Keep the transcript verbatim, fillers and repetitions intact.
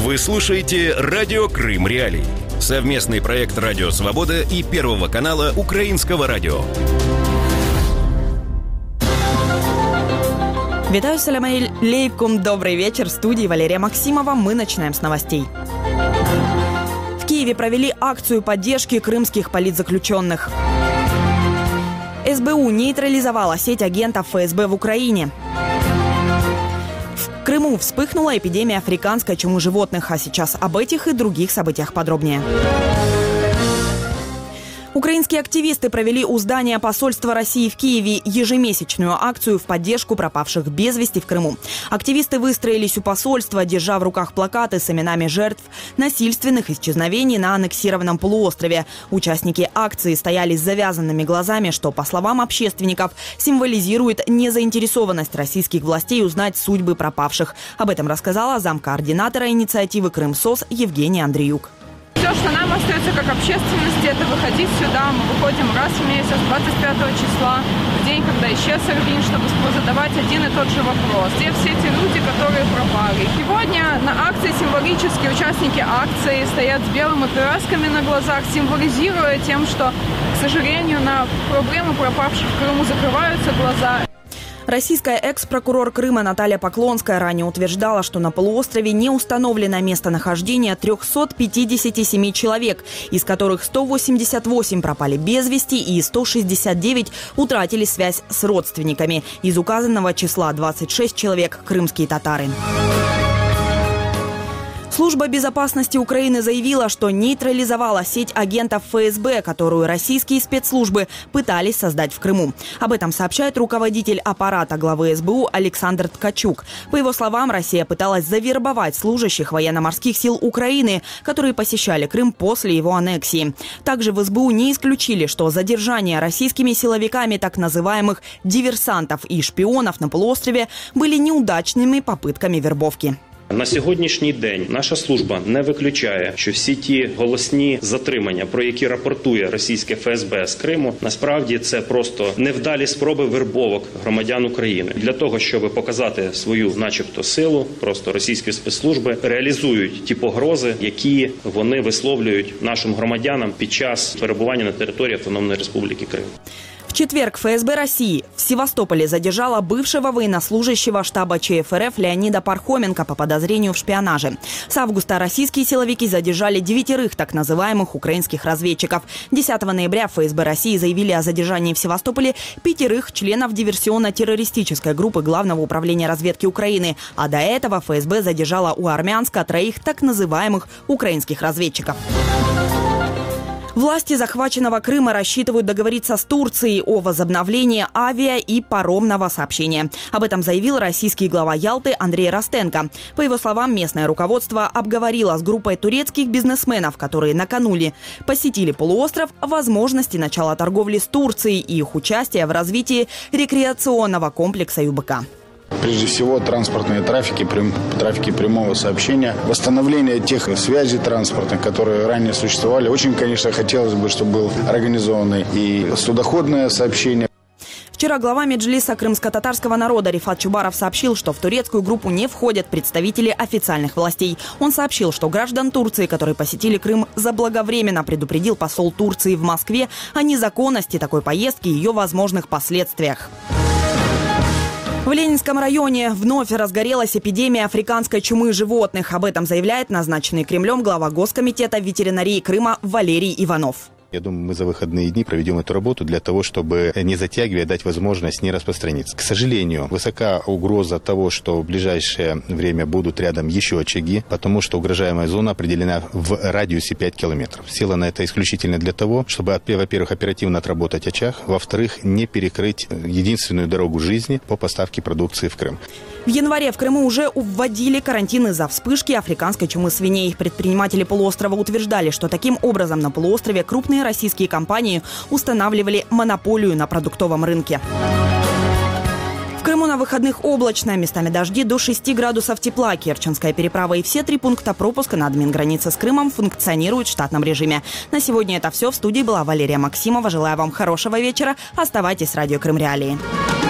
Вы слушаете «Радио Крым Реалии». Совместный проект «Радио Свобода» и Первого канала Украинского радио. Витаю, салям алейкум, добрый вечер. В студии Валерия Максимова. Мы начинаем с новостей. В Киеве провели акцию поддержки крымских политзаключенных. эс бэ у нейтрализовала сеть агентов эф эс бэ в Украине. В Крыму вспыхнула эпидемия африканской чумы животных. А сейчас об этих и других событиях подробнее. Украинские активисты провели у здания посольства России в Киеве ежемесячную акцию в поддержку пропавших без вести в Крыму. Активисты выстроились у посольства, держа в руках плакаты с именами жертв насильственных исчезновений на аннексированном полуострове. Участники акции стояли с завязанными глазами, что, по словам общественников, символизирует незаинтересованность российских властей узнать судьбы пропавших. Об этом рассказала замкоординатора инициативы «Крым-СОС» Евгения Андреюк. Все, что нам остается как общественности, это выходить сюда. Мы выходим раз в месяц, двадцать пятого числа, в день, когда исчез Эрвин, чтобы задавать один и тот же вопрос. Где все те люди, которые пропали? Сегодня на акции символически участники акции стоят с белыми повязками на глазах, символизируя тем, что, к сожалению, на проблему пропавших в Крыму закрываются глаза. Российская экс-прокурор Крыма Наталья Поклонская ранее утверждала, что на полуострове не установлено местонахождение трёхсот пятидесяти семи человек, из которых сто восемьдесят восемь пропали без вести и сто шестьдесят девять утратили связь с родственниками. Из указанного числа двадцать шесть человек – крымские татары. Служба безопасности Украины заявила, что нейтрализовала сеть агентов эф эс бэ, которую российские спецслужбы пытались создать в Крыму. Об этом сообщает руководитель аппарата главы эс бэ у Александр Ткачук. По его словам, Россия пыталась завербовать служащих военно-морских сил Украины, которые посещали Крым после его аннексии. Также в эс бэ у не исключили, что задержание российскими силовиками так называемых диверсантов и шпионов на полуострове были неудачными попытками вербовки. На сьогоднішній день наша служба не виключає, що всі ті голосні затримання, про які рапортує російське еф ес бэ з Криму, насправді це просто невдалі спроби вербовок громадян України. Для того, щоб показати свою начебто силу, просто російські спецслужби реалізують ті погрози, які вони висловлюють нашим громадянам під час перебування на території Автономної Республіки Крим. В четверг эф эс бэ России в Севастополе задержала бывшего военнослужащего штаба че эф эр эф Леонида Пархоменко по подозрению в шпионаже. С августа российские силовики задержали девятерых так называемых украинских разведчиков. десятого ноября эф эс бэ России заявили о задержании в Севастополе пятерых членов диверсионно-террористической группы Главного управления разведки Украины. А до этого эф эс бэ задержала у Армянска троих так называемых украинских разведчиков. Власти захваченного Крыма рассчитывают договориться с Турцией о возобновлении авиа- и паромного сообщения. Об этом заявил российский глава Ялты Андрей Ростенко. По его словам, местное руководство обговорило с группой турецких бизнесменов, которые накануне посетили полуостров, возможности начала торговли с Турцией и их участия в развитии рекреационного комплекса ю бэ ка. Прежде всего, транспортные трафики, трафики прямого сообщения, восстановление тех связей транспортных, которые ранее существовали. Очень, конечно, хотелось бы, чтобы было организовано и судоходное сообщение. Вчера глава Меджлиса крымско-татарского народа Рифат Чубаров сообщил, что в турецкую группу не входят представители официальных властей. Он сообщил, что граждан Турции, которые посетили Крым, заблаговременно предупредил посол Турции в Москве о незаконности такой поездки и ее возможных последствиях. В Ленинском районе вновь разгорелась эпидемия африканской чумы животных. Об этом заявляет назначенный Кремлем глава Госкомитета ветеринарии Крыма Валерий Иванов. Я думаю, мы за выходные дни проведем эту работу для того, чтобы не затягивая, дать возможность не распространиться. К сожалению, высока угроза того, что в ближайшее время будут рядом еще очаги, потому что угрожаемая зона определена в радиусе пять километров. Сила на это исключительно для того, чтобы, во-первых, оперативно отработать очаг, во-вторых, не перекрыть единственную дорогу жизни по поставке продукции в Крым. В январе в Крыму уже вводили карантин из-за вспышки африканской чумы свиней. Предприниматели полуострова утверждали, что таким образом на полуострове крупные российские компании устанавливали монополию на продуктовом рынке. В Крыму на выходных облачно, местами дожди до шести градусов тепла. Керченская переправа и все три пункта пропуска на админгранице с Крымом функционируют в штатном режиме. На сегодня это все. В студии была Валерия Максимова. Желаю вам хорошего вечера. Оставайтесь с радио Крым Реалии.